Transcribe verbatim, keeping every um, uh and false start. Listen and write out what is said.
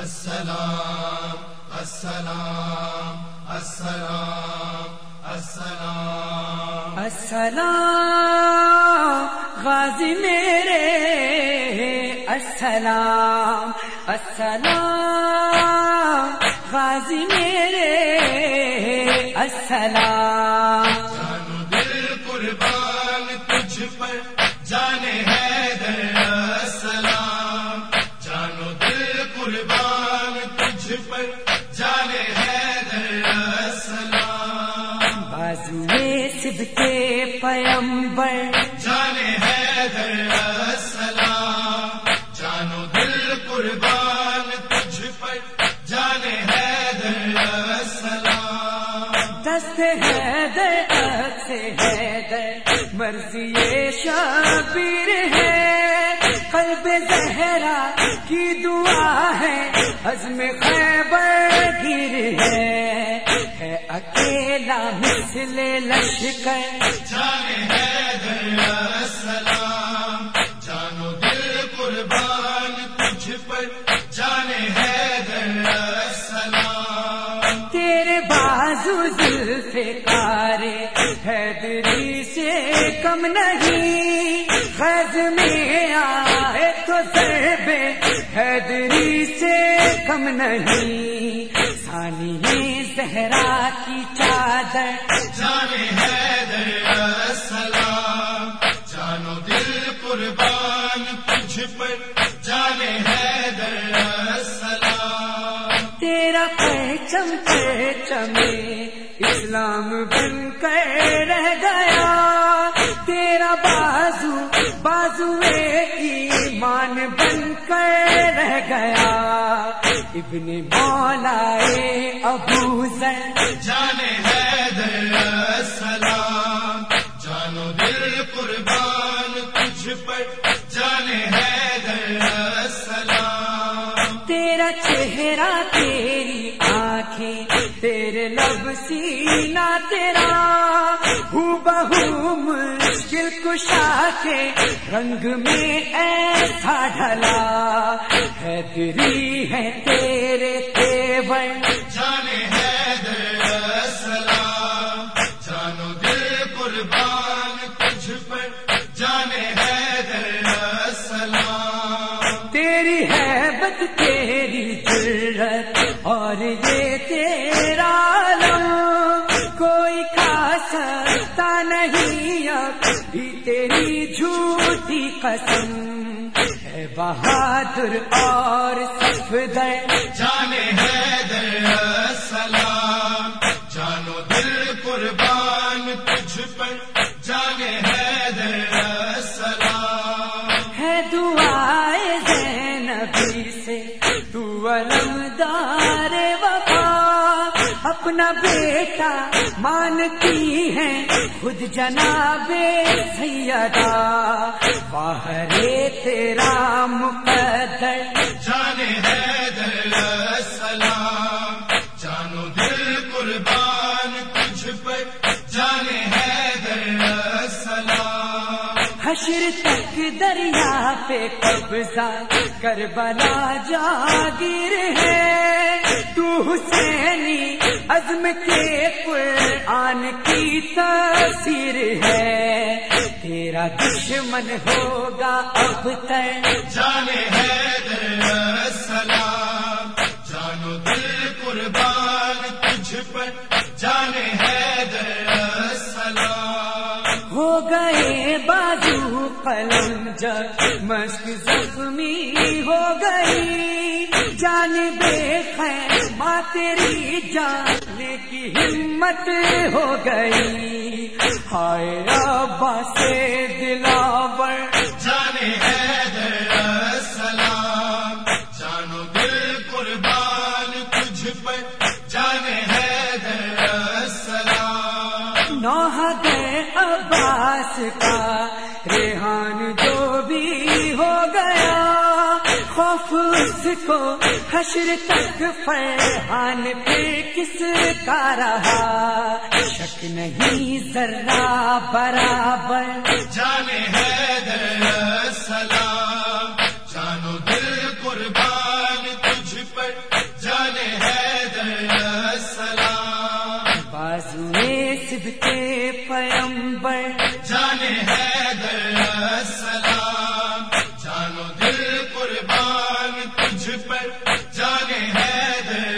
السلام السلام السلام السلام السلام غازی میرے السلام السلام غازی میرے السلام جانو دل قربان تجھ پر جانے حیدر السلام جانو دل قربان تجھ پر جانے حیدر السلام بازوئے صدقے پیمبر جانے حیدر السلام جانو دل قربان تجھ پر جانے حیدر السلام دست حیدر عکس حیدر مرضی شبیر ہے قلب زہرا کی دعا ہے عزم خیبر گیر ہے ہے اکیلا مثل لشکر جانے حیدر السلام جانو دل قربان تجھ پر جانے حیدر السلام تیرے بازو زلف کارے حیدری سے کم نہیں غز میں آئے تو ضرب حیدری سے کم نہیں ثانی زہرا کی چادر جانے حیدر السلام جانو دل قربان تجھ پر جانے حیدر السلام تیرا پرچم پرچمے اسلام بن کر رہ گیا تیرا بازو بازوئے ایمان بن کر رہ گیا ابن مولائے ابو ذر جانے حیدر السلام جانو دل قربان تجھ پر جانے حیدر السلام تیرا چہرہ تیری آنکھیں تیرے لب سینہ تیرا ہو بہو مشکل کشا کے رنگ میں ایسا ڈھلا حیدری ہے تیرے تیور جانے حیدر السلام جانو دل قربان تجھ پر جانے حیدر السلام تیری ہیبت تیری جرت اور یہ تیرا علم کوئی کھا سکتا نہیں اب بھی تیری جھوٹی قسم ہے بہادر اور صفدر جانے حیدر السلام جانو دل قربان تجھ پر جانے حیدر السلام ہے دعائے زینبی سے تو علمدار وفا اپنا بیٹا مانتی ہے خود جناب سیدہ باہر تیرا مقدر جانے حیدر السلام جانو دل قربان تجھ پر جانے حیدر السلام حشر تک دریا پہ قبضہ کربلا جاگیر ہے تو حسینی عزم کے قرآن کی تاثیر ہے تیرا دشمن ہوگا اب تک جانے حیدر السلام جانو دل قربان تجھ پر جانے حیدر السلام ہو گئے بازو قلم جب مشق زخمی ہو گئی جان بے خیر ماں تیری جانے کی ہمت ہو گئی ہائے ربا سے دلاور جانے حیدر السلام جانو دل قربان تجھ پر جانے حیدر السلام نوح گئے عباس کا ریحان جو بھی ہو گیا خوف اس کو حشر تک فرحان پھر کس کا رہا شک نہیں ذرہ برابر جانے حیدر السلام جانو دل قربان تجھ پر جانے حیدر السلام، بازو میں سبتے پیمبر جانے حیدر السلام، جانو دل قربان تجھ پر جانے حیدر